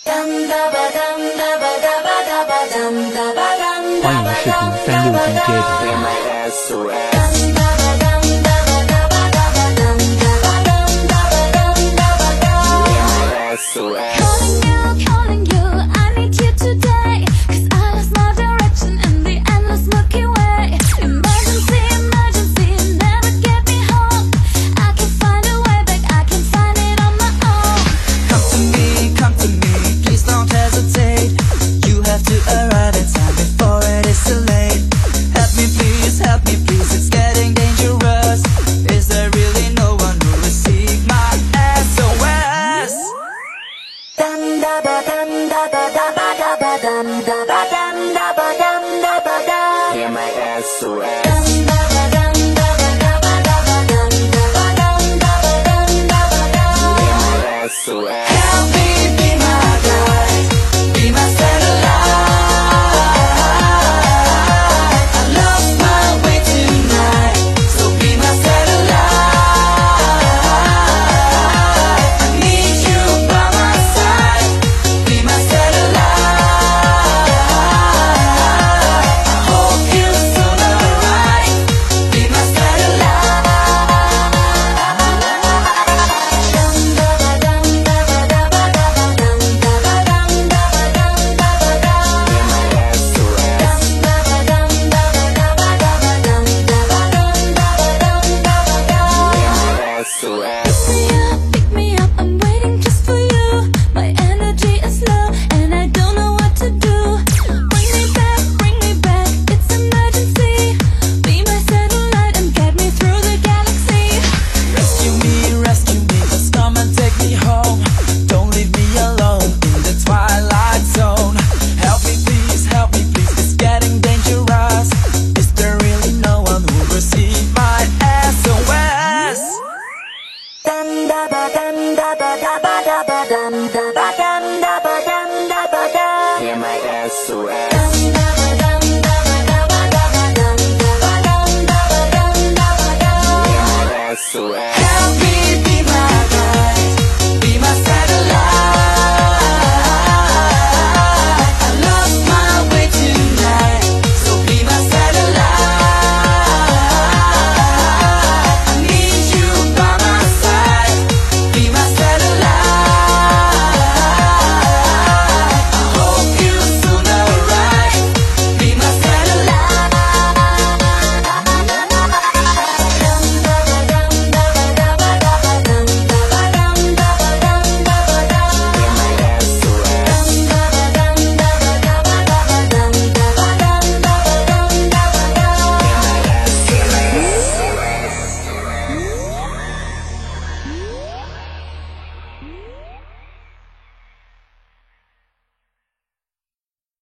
欢迎视频36DJ Calling you, I need you today. 'Cause I lost my direction in the endless Milky Way. Emergency, emergency, never get me home. I can find a way back, I can find it on my own. Come to me, please don't hesitate. You have to arrive in time before it is too late. Help me please, it's getting dangerous. Is there really no one who will receive my SOS? Hear my SOS. Help me be my guide, be my satellite. I lost my way tonight, so be my satellite. I need you by my side, be my satellite. I hope you soon arrive, be my satellite. Pick me up, I'm waiting just for you. My energy is low and I don't know what to do. Bring me back, it's emergency. Be my satellite and get me through the galaxy. Rescue me, just come and take me home. Don't leave me alone in the twilight zone. Help me please, it's getting dangerous. Is there really no one who will receive my SOS?